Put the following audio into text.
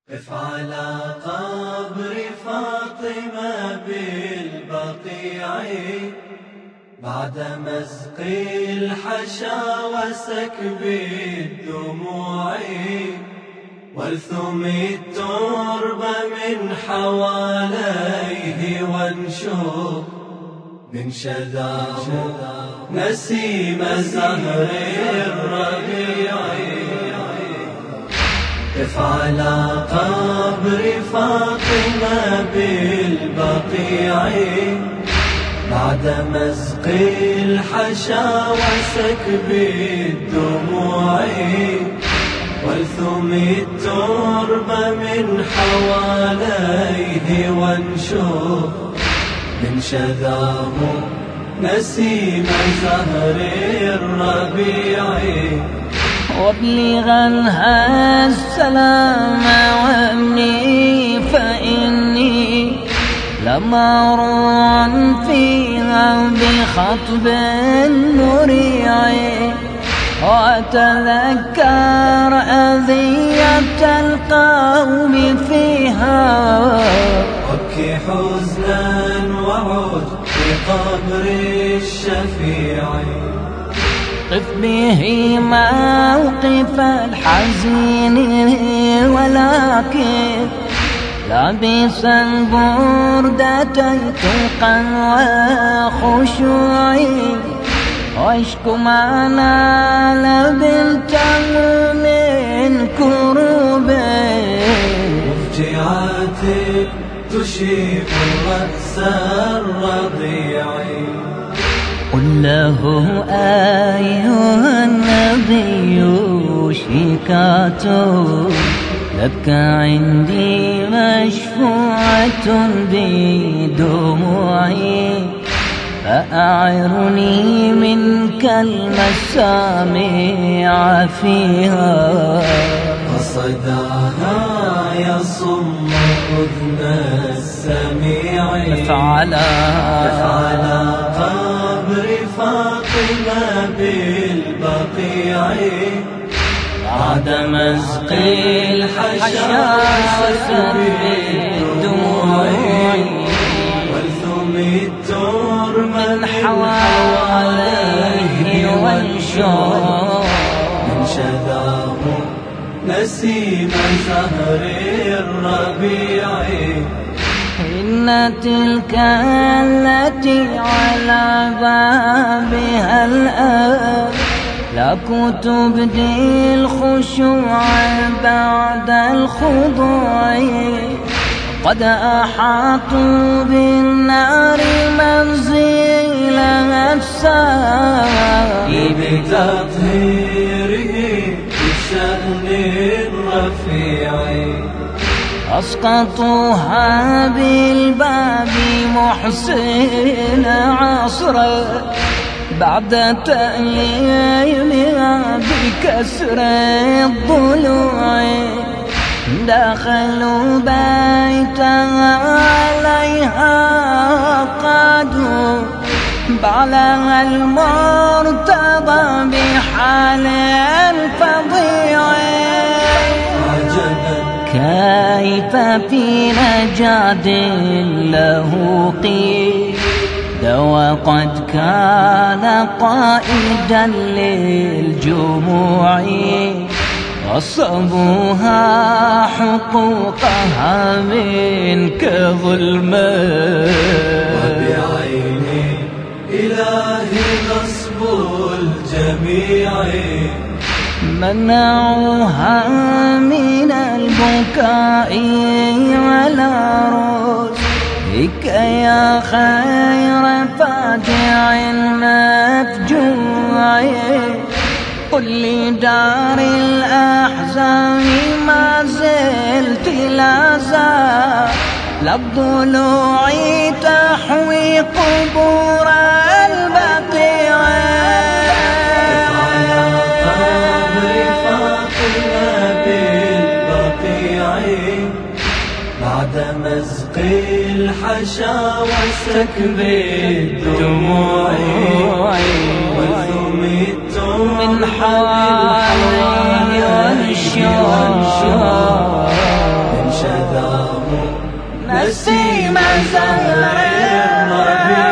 قف على قبر فاطمة بالبقيع بعد مزق الحشا وسكب الدموع، والثم الترب من حواليه وانشر من شذاه نسيم زهر الربيع. قف على قبر فاطمة بالبقيع بعد مزق الحشا وسكب الدموع، والثم الترب من حواليه وانشر من شذاه نسيم زهر الربيع. وابلغنها السلام عني فإني لمروع فيها بخطب مريع، وأتذكر أذية القوم فيها وابكي حزنا وعد بقبر الشفيع. قف به موقف الحزين ولكن لابس البردة تقى وخشوع، واشكو ما نال بنته من كروب مفجعات تشيب رأس الرضيع. قل له أيها النبي شكات لك عندي مشفوعة بدموعي، فأعرني منك المسامع فيها. فصداها يصم أذن السميع. فعلى قبر فاطمة بالبقيع بعد مزق الحشا وسكب الدموع، والثم الترب من حواليه وانشر من شذاه نسيم زهر الربيع. إن تلك التي على بابها الآن لكتبدي الخشوع بعد الخضوع، قد أحاطوا بالنار منزلها السائل بتطهيره بشأن رفيع. أسقطوها بالباب محسن عصرا بعد تأييمها بكسر الضلوع، دخلوا بيتها عليها قادوا بعلها المرتضى بحال فظيع. كيف في نجاد له قيل وقد كان قائدا للجموع، غصبوها حقوقها منك ظلما، وبعين إلهي غصب الجميع. منعوها من البكاء على رؤوسك يا خير فاجع مفجوع. قل لدار الأحزان ما زلت لا زال الضلوع تحوي قبور البقيع. بعد مزق الحشا وسكب الدموع، والثم الترب من حواليه وانشر نسيم زهر الربيع